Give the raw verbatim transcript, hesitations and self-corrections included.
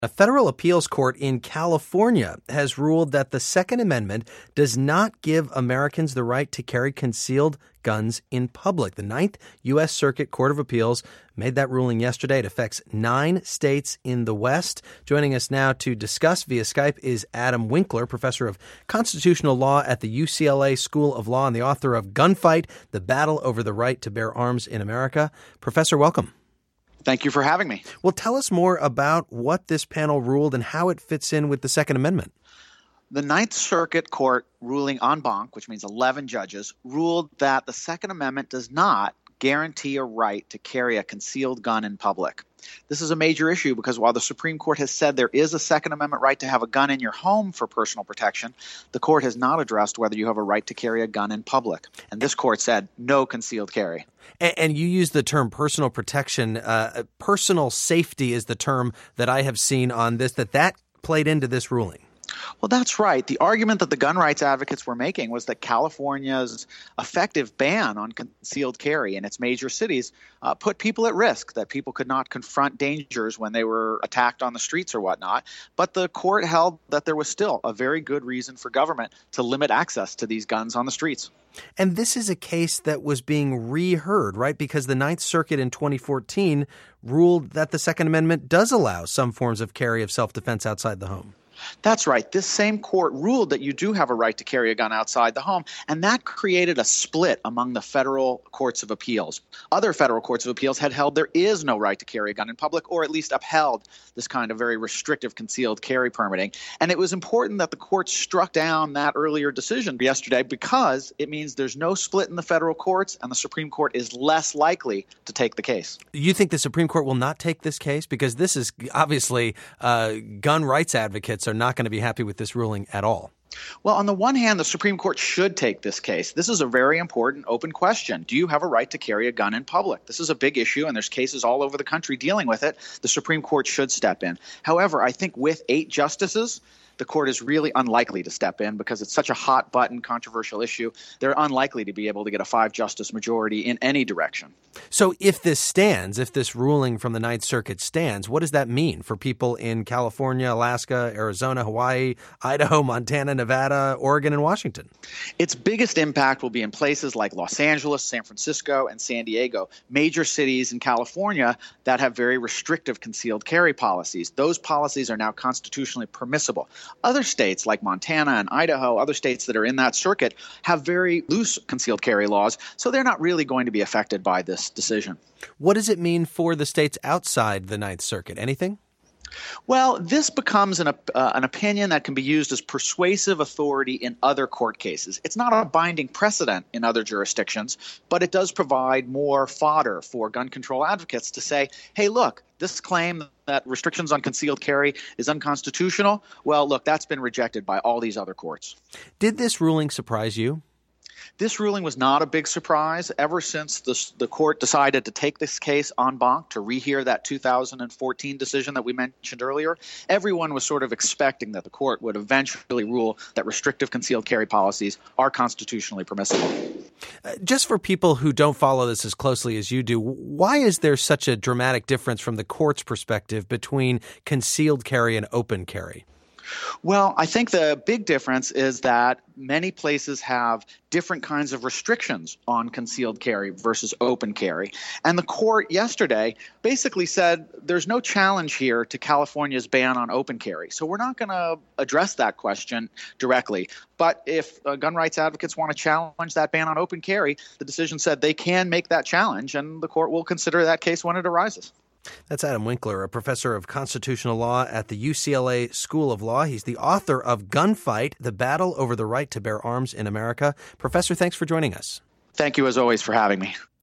A federal appeals court in California has ruled that the Second Amendment does not give Americans the right to carry concealed guns in public. The Ninth U S Circuit Court of Appeals made that ruling yesterday. It affects nine states in the West. Joining us now to discuss via Skype is Adam Winkler, professor of constitutional law at the U C L A School of Law and the author of Gunfight, The Battle Over the Right to Bear Arms in America. Professor, welcome. Thank you for having me. Well, tell us more about what this panel ruled and how it fits in with the Second Amendment. The Ninth Circuit Court ruling en banc, which means eleven judges, ruled that the Second Amendment does not guarantee a right to carry a concealed gun in public. This is a major issue because while the Supreme Court has said there is a Second Amendment right to have a gun in your home for personal protection, the court has not addressed whether you have a right to carry a gun in public. And this court said no concealed carry. And, and you use the term personal protection. Uh, personal safety is the term that I have seen on this, that that played into this ruling. Well, that's right. The argument that the gun rights advocates were making was that California's effective ban on concealed carry in its major cities uh, put people at risk, that people could not confront dangers when they were attacked on the streets or whatnot. But the court held that there was still a very good reason for government to limit access to these guns on the streets. And this is a case that was being reheard, right? Because the Ninth Circuit in twenty fourteen ruled that the Second Amendment does allow some forms of carry of self-defense outside the home. That's right. This same court ruled that you do have a right to carry a gun outside the home, and that created a split among the federal courts of appeals. Other federal courts of appeals had held there is no right to carry a gun in public, or at least upheld this kind of very restrictive concealed carry permitting. And it was important that the court struck down that earlier decision yesterday because it means there's no split in the federal courts, and the Supreme Court is less likely to take the case. You think the Supreme Court will not take this case? Because this is obviously uh, gun rights advocates are not going to be happy with this ruling at all. Well, on the one hand, the Supreme Court should take this case. This is a very important open question. Do you have a right to carry a gun in public? This is a big issue, and there's cases all over the country dealing with it. The Supreme Court should step in. However, I think with eight justices, the court is really unlikely to step in because it's such a hot-button, controversial issue. They're unlikely to be able to get a five-justice majority in any direction. So if this stands, if this ruling from the Ninth Circuit stands, what does that mean for people in California, Alaska, Arizona, Hawaii, Idaho, Montana, Nevada, Oregon, and Washington? Its biggest impact will be in places like Los Angeles, San Francisco, and San Diego, major cities in California that have very restrictive concealed carry policies. Those policies are now constitutionally permissible. Other states like Montana and Idaho, other states that are in that circuit, have very loose concealed carry laws, so they're not really going to be affected by this decision. What does it mean for the states outside the Ninth Circuit? Anything? Well, this becomes an, uh, an opinion that can be used as persuasive authority in other court cases. It's not a binding precedent in other jurisdictions, but it does provide more fodder for gun control advocates to say, hey, look, this claim that restrictions on concealed carry is unconstitutional, well, look, that's been rejected by all these other courts. Did this ruling surprise you? This ruling was not a big surprise. Ever since the, the court decided to take this case en banc to rehear that two thousand fourteen decision that we mentioned earlier, everyone was sort of expecting that the court would eventually rule that restrictive concealed carry policies are constitutionally permissible. Uh, just for people who don't follow this as closely as you do, why is there such a dramatic difference from the court's perspective between concealed carry and open carry? Well, I think the big difference is that many places have different kinds of restrictions on concealed carry versus open carry. And the court yesterday basically said there's no challenge here to California's ban on open carry. So we're not going to address that question directly. But if uh, gun rights advocates want to challenge that ban on open carry, the decision said they can make that challenge, and the court will consider that case when it arises. That's Adam Winkler, a professor of constitutional law at the U C L A School of Law. He's the author of Gunfight, The Battle Over the Right to Bear Arms in America. Professor, thanks for joining us. Thank you, as always, for having me.